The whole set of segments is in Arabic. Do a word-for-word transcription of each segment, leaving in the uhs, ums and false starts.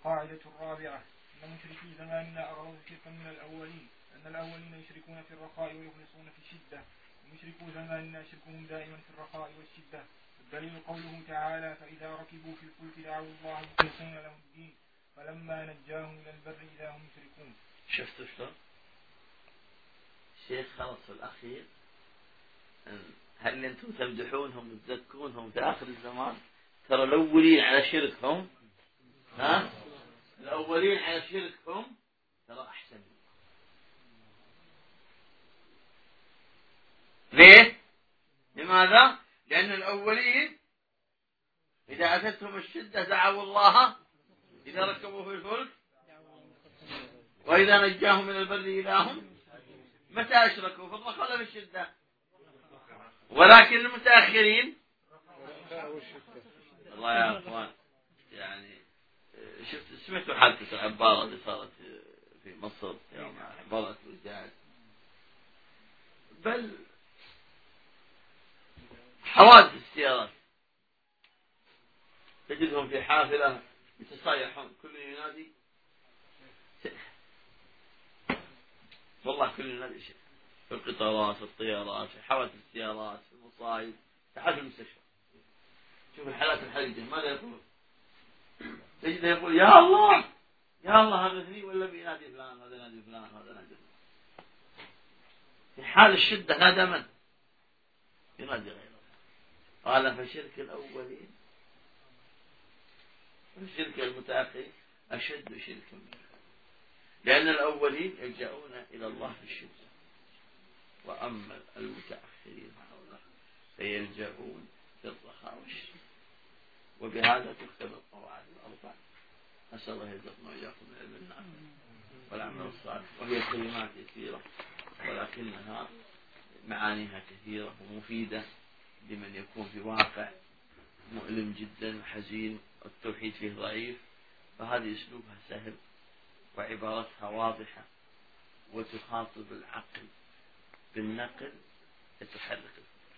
القاعدة الرابعة أن مشركي زماننا أغلظ شركا من الأولين، أن الأولين يشركون في الرخاء ويخلصون في الشدة، ومشركو زماننا شركهم دائما في الرخاء والشدة. الدليل قوله تعالى: فإذا ركبوا في الفلك دعوا الله مخلصين له الدين فلما نجاهم إلى البر إذا هم يشركون. شفتوا شلون؟ الشيخ خلص في الأخير: هل أنتم تمدحونهم وتزكونهم في آخر الزمان؟ ترى الأولين على شركهم، ها؟ الأولين على شركهم ترى أحسن. ليه؟ لماذا؟ لأن الأولين إذا أتتهم الشدة دعوا الله، إذا ركبوا في الفلك، وإذا نجاهم من البر إذا هم. متى أشركوا؟ في الرخاء ولا في الشدة؟ ولكن المتأخرين الله يا أخوان، يعني شفت سمعتوا حادثة العبارة اللي صارت في مصر يوم عبارة الرجال، بل حوادث السيارات تجدهم في حافلة يتصايحون، كل ينادي والله كل ينادي شيء، في القطارات، في الطيارات، في حوادث السيارات، في المصايب، تعال في المستشفى شوف الحالات الحرجة ماذا يقول؟ تجده يقول: يا الله يا الله هذا ولا بينادي فلان، هذا نادي فلان، هذا نادي فلان. في حال الشدة نادى من؟ ينادي غيره. قال: فشرك الأولين والشرك المتأخرين أشد شركا منه، لأن الأولين يلجؤون إلى الله في الشدة، وأما المتأخرين فيلجؤون في الرخاء والشدة. وبهذا تختم القواعد الأربع. أسأل الله يرزقنا وإياكم العلم النافع والعمل الصالح. وهي كلمات يسيرة ولكنها معانيها كثيرة ومفيدة لمن يكون في واقع مؤلم جدا وحزين والتوحيد فيه ضعيف، فهذه أسلوبها سهل وعبارتها واضحة وتخاطب العقل بالنقل تحرك الفكر،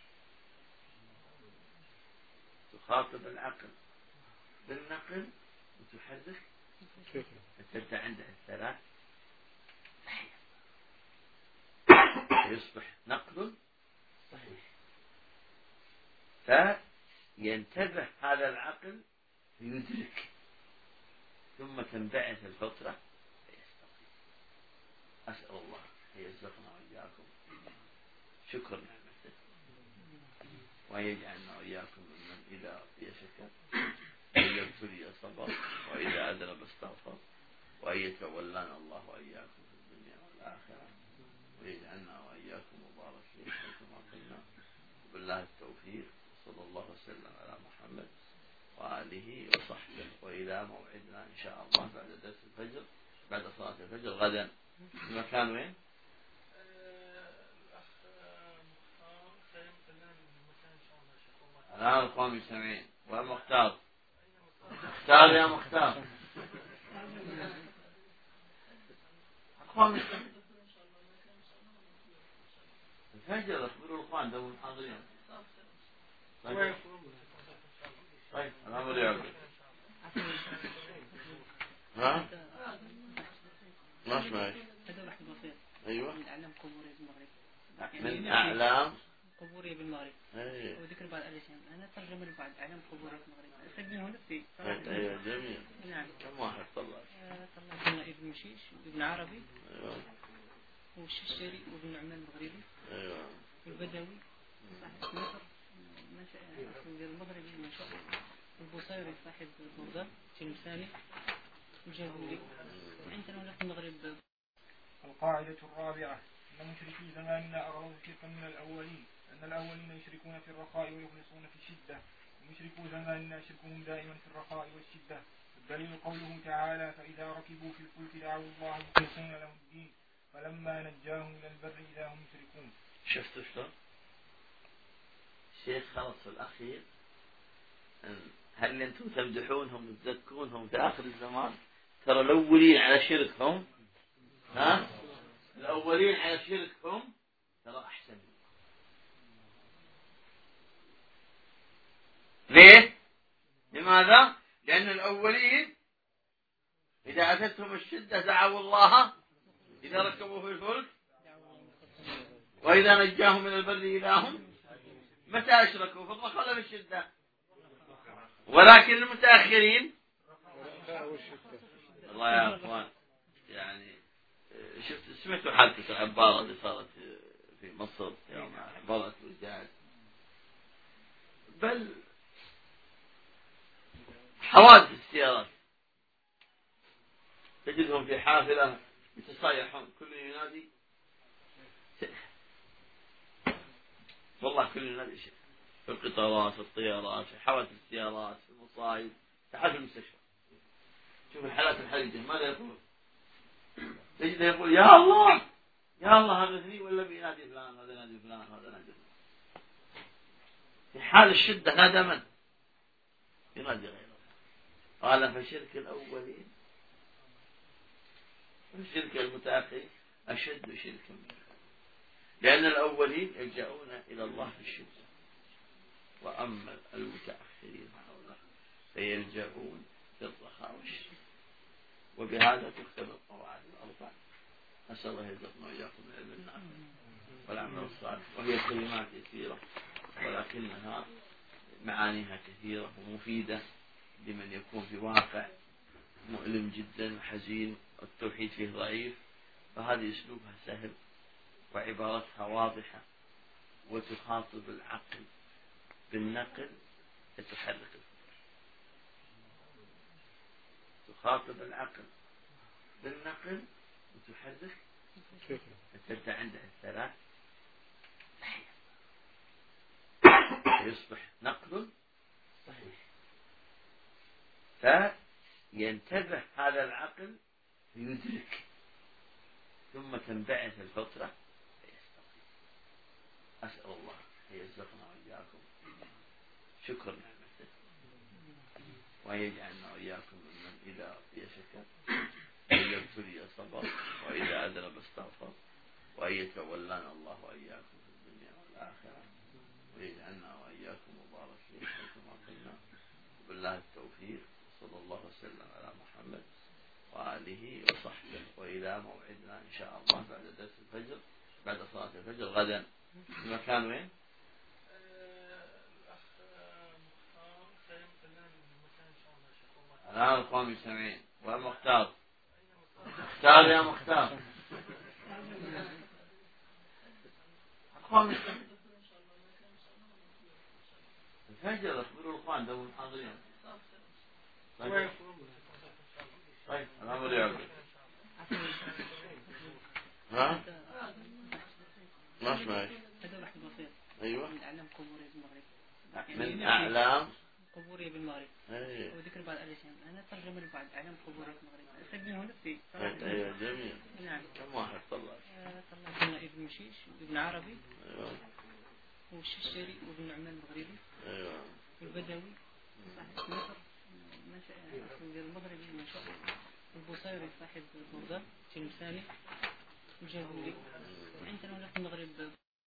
تخاطب العقل بالنقل وتحرك فأنت عندها الثلاث صحيح، يصبح نقل صحيح، فينتبه هذا العقل فيدرك، ثم تنبعث الفطرة فيستقيم. أسأل الله أن يرزقنا وإياكم شكر نعمته، وأن يجعلنا وإياكم ممن إذا يشكر وإذا ابتلي صبر وإذا أذنب استغفر، وأن يتولانا الله وإياكم في الدنيا والآخرة، ويجعلنا وإياكم مباركين حيثما كنا. وبالله التوفيق، صلى الله وسلم على محمد وآله وصحبه، وإلى موعدنا إن شاء الله بعد درس الفجر، بعد صلاة الفجر غدا. المكان وين؟ الآن القوم سمعين والمختار مختار يا مختار القوم الفجر اخبروا الإخوان دول الحاضرين. طيب طيب الأمر يعقل. ها؟ ما اسمعك. أيوة. من أعلام قبورية بالمغرب. من أعلام قبورية بالمغرب. أيه. وذكر بعض الأشياء. أنا ترجم لبعض أعلام قبورية بالمغرب. أسجله نفسي. أيوة جميل. نعم. كم واحد طلع؟ طلع ابن مشيش وابن عربي. أيوة. والششري وابن عمان المغربي. أيوة. والبدوي. صاحب مصر. المغربي ما شاء الله. البوصيري صاحب بغداد. تلمساني. الجاهلي. عندنا هنا في المغرب. القاعدة الرابعة أن مشركي زماننا أغلظ شركا من الأولين، أن الأولين يشركون في الرخاء ويخلصون في الشدة، ومشركو زماننا شركهم دائما في الرخاء والشدة. الدليل قوله تعالى: فإذا ركبوا في الفلك دعوا الله مخلصين له الدين فلما نجاهم إلى البر إذا هم يشركون. شفتوا شلون؟ الشيخ خلص في الأخير: هل أنتم تمدحونهم وتزكونهم في آخر الزمان؟ ترى الأولين على شركهم، ها؟ الأولين على شركهم ترى أحسن. ليه؟ لماذا؟ لأن الأولين إذا أتتهم الشدة دعوا الله إذا ركبوا في الفلك وإذا نجاهم من البر إذا هم متى أشركوا في الرخاء في الشدة. ولكن المتأخرين الله يا أخوان يعني شفت سمعتوا حادثة العبارة اللي صارت في مصر يوم عبارة الوجاج، بل حوادث السيارات تجدهم في حافلة يتصايحون كل ينادي والله كل ينادي شيء في القطارات في الطيارات في حوادث السيارات في المصايب تعال في المستشفى شوف الحالات الحرجة ماذا يقول؟ تجده يقول يا الله يا الله هذا اثنين ولا بينادي فلان هذا نادي فلان هذا نادي فلان. في حال الشدة نادى من؟ ينادي غيره. قال فشرك الأولين والشرك المتأخرين أشد شركا منه، لأن الأولين يلجؤون إلى الله في الشدة، وأما المتأخرين فيلجؤون في الرخاء والشدة. وبهذا تكتب القواعد الأربع. أسأل الله يرزقنا وإياكم من العلم النافع والعمل الصالح. وهي كلمات يسيرة ولكنها معانيها كثيرة ومفيدة لمن يكون في واقع مؤلم جدا وحزين والتوحيد فيه ضعيف، فهذه أسلوبها سهل وعبارتها واضحة وتخاطب العقل بالنقل تتحرك الفكر. تخاطب العقل بالنقل وتحرك فتبدأ عندها الثلاث صحيح يصبح نقل صحيح. فينتبه هذا العقل فيدرك ثم تنبعث الفطرة فيستقيم. أسأل الله أن يرزقنا وإياكم شكر نعمته وأن يجعلنا وإياكم ممن إذا يشكر وإذا ابتلي صبر وإذا أذنب استغفر وأن يتولانا الله وإياكم في الدنيا والآخرة ويجعلنا وإياكم مباركين حيثما كنا. وبالله التوفيق. صلى الله وسلم على محمد وآله وصحبه. وإلى موعدنا إن شاء الله بعد درس الفجر بعد صلاة الفجر غدا. المكان وين؟ الآن القوم يسمعين والمختار مختار يا مختار القوم يسمعين الفجر. اخبروا الإخوان دوم حاضرين. طيب طيب الأمر يعقل. ها؟ ما اسمعك. أيوة. من أعلام قبورية بالمغرب. من أعلام قبورية بالمغرب. أيه. وذكر بعض الأشياء. أنا ترجم لبعض أعلام قبورية بالمغرب. أسجل هنا في. أيوة جميل. نعم. كم واحد طلع؟ طلعنا ابن مشيش وابن عربي. أيوة. والششري وابن نعمان المغربي. أيوة. والبدوي. صاحب مصر. المغربي ما شاء الله. البوصيري صاحب بغداد. تلمساني. الجاهلي. عندنا هنا في المغرب